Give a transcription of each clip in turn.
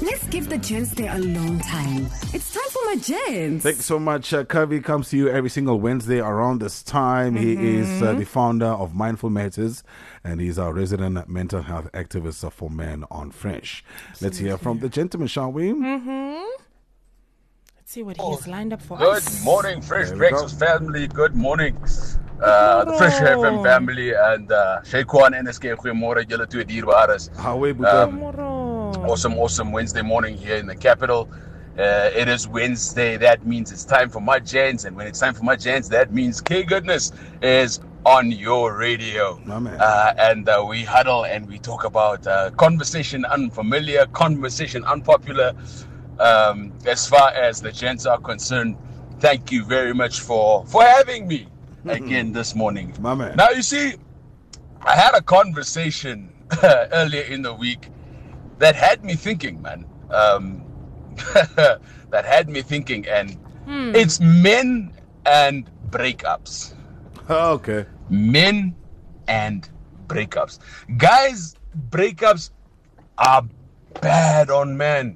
Let's give the gents their alone time. It's time for my gents. Thanks so much. Kavi comes to you every single Wednesday around this time. He is the founder of Mindful Matters, and he's our resident mental health activist for men on Fresh. Let's hear from the gentleman, shall we? Let's see what he's lined up for us. us. Good morning, Fresh Breakfast family. Good morning. The Fresh FM family and Shaykwan NSK Goeiemorgen julle twee dierbares. How are you, Awesome Wednesday morning here in the capital. It is Wednesday. That means it's time for my gents, and when it's time for my gents, that means K Goodness is on your radio. And we huddle and we talk about conversation unfamiliar, conversation unpopular. As far as the gents are concerned, thank you very much for having me again this morning. Now, you see, I had a conversation earlier in the week that had me thinking, man. That had me thinking, and it's men and breakups. Okay. Men and breakups. Guys, breakups are bad on men.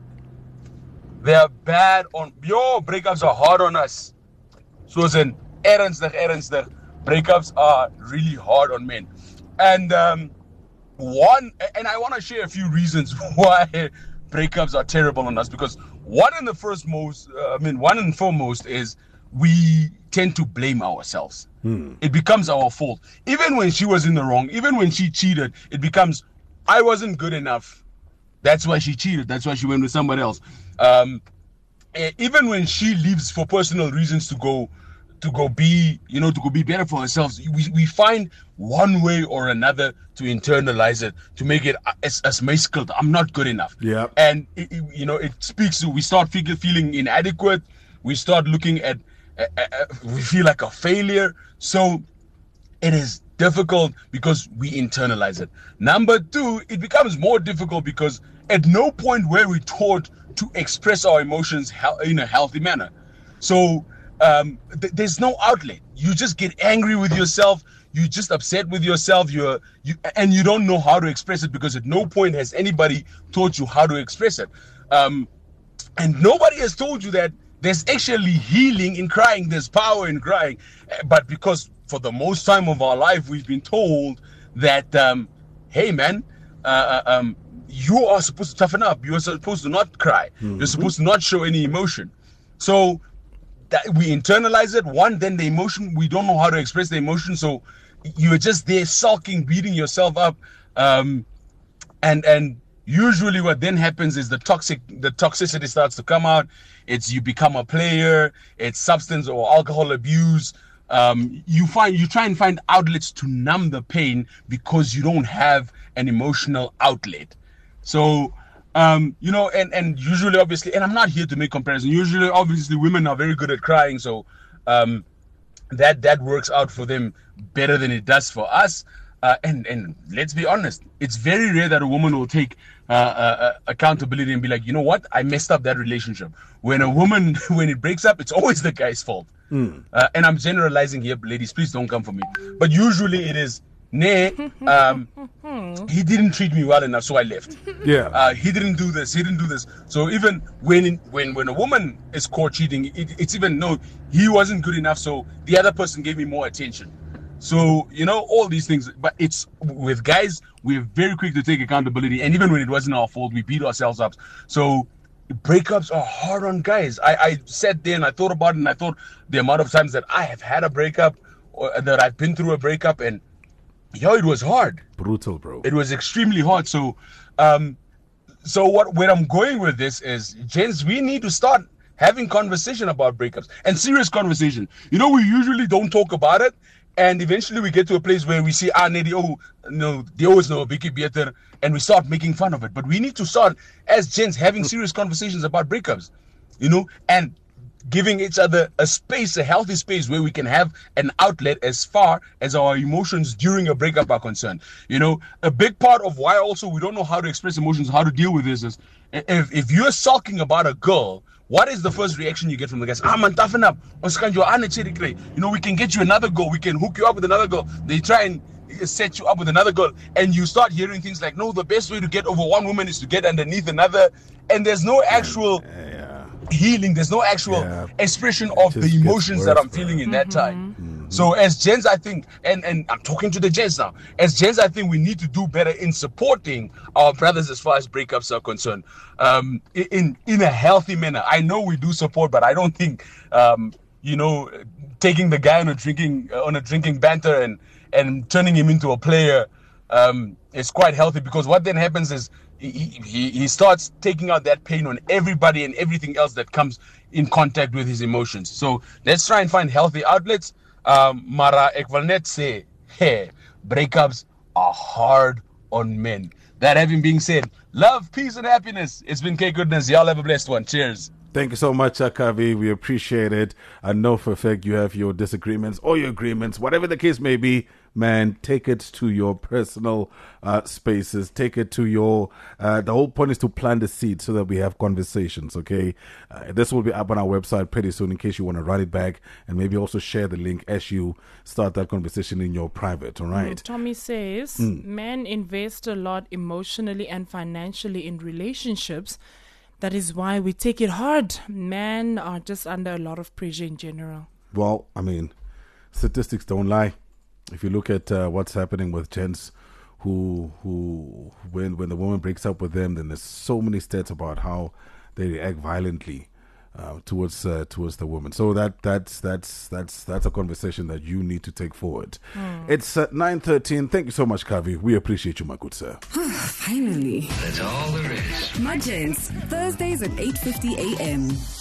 They are bad on... breakups are hard on us. So it's an ernstig. Breakups are really hard on men. And I want to share a few reasons why breakups are terrible on us. Because one and foremost is we tend to blame ourselves. It becomes our fault. Even when she was in the wrong, even when she cheated, it becomes, I wasn't good enough. That's why she cheated. That's why she went with somebody else. Even when she leaves for personal reasons to go be better for herself, we find one way or another to internalize it, to make it as my skill. I'm not good enough. Yeah. And it speaks to, we start feeling inadequate. We start looking at, we feel like a failure. So it is difficult because we internalize it. Number two, it becomes more difficult because at no point were we taught to express our emotions in a healthy manner. So there's no outlet. You just get angry with yourself. You're just upset with yourself. And you don't know how to express it because at no point has anybody taught you how to express it. And nobody has told you that there's actually healing in crying. There's power in crying. But because for the most time of our life, we've been told that, hey, man, you are supposed to toughen up. You are supposed to not cry. You're supposed to not show any emotion. So that we internalize it. Then the emotion, we don't know how to express the emotion. So you're just there sulking, beating yourself up. And usually what then happens is the toxicity starts to come out. It's you become a player. It's substance or alcohol abuse. You try and find outlets to numb the pain because you don't have an emotional outlet. So, and usually, obviously, and I'm not here to make comparison. Usually, obviously, women are very good at crying. So, that works out for them better than it does for us. And let's be honest, it's very rare that a woman will take accountability and be like, you know what, I messed up that relationship. When a woman, when it breaks up, it's always the guy's fault. And I'm generalizing here, ladies, please don't come for me. But usually it is, he didn't treat me well enough, so I left. Yeah. He didn't do this. So even when a woman is caught cheating, it's even, no, he wasn't good enough, so the other person gave me more attention. So, all these things. But it's with guys, we're very quick to take accountability. And even when it wasn't our fault, we beat ourselves up. So breakups are hard on guys. I sat there and I thought about it, and I thought the amount of times that I have had a breakup or that I've been through a breakup, and it was hard. Brutal, bro. It was extremely hard. So, where I'm going with this is, gents, we need to start having conversation about breakups and serious conversation. We usually don't talk about it. And eventually we get to a place where we see, they always know a biggie better, and we start making fun of it. But we need to start, as gents, having serious conversations about breakups, and giving each other a space, a healthy space where we can have an outlet as far as our emotions during a breakup are concerned. A big part of why also we don't know how to express emotions, how to deal with this is, if you're sulking about a girl, what is the first reaction you get from the guys? Man, toughen up. We can get you another girl. We can hook you up with another girl. They try and set you up with another girl, and you start hearing things like, no, the best way to get over one woman is to get underneath another, and there's no actual healing, there's no actual expression of the emotions that I'm feeling in that time. So as gents, I think, and I'm talking to the gents now, as gents, I think we need to do better in supporting our brothers as far as breakups are concerned, in a healthy manner. I know we do support, but I don't think taking the guy on a drinking banter and turning him into a player is quite healthy, because what then happens is he starts taking out that pain on everybody and everything else that comes in contact with his emotions. So let's try and find healthy outlets. Mara, ek wil net say, hey, breakups are hard on men. That having been said, love, peace, and happiness. It's been K Goodness. Y'all have a blessed one. Cheers. Thank you so much, Kavi. We appreciate it. I know for a fact you have your disagreements or your agreements, whatever the case may be. Man, take it to your personal spaces. Take it to your... the whole point is to plant the seed so that we have conversations, okay? This will be up on our website pretty soon in case you want to write it back, and maybe also share the link as you start that conversation in your private, all right? Tommy says, men invest a lot emotionally and financially in relationships. That is why we take it hard. Men are just under a lot of pressure in general. Well, I mean, statistics don't lie. If you look at what's happening with gents who when the woman breaks up with them, then there's so many stats about how they react violently towards the woman. So that's a conversation that you need to take forward. It's 9:13. Thank you so much, Kavi. We appreciate you, my good sir. Finally. That's all there is. My gents, Thursdays at 8:50 a.m.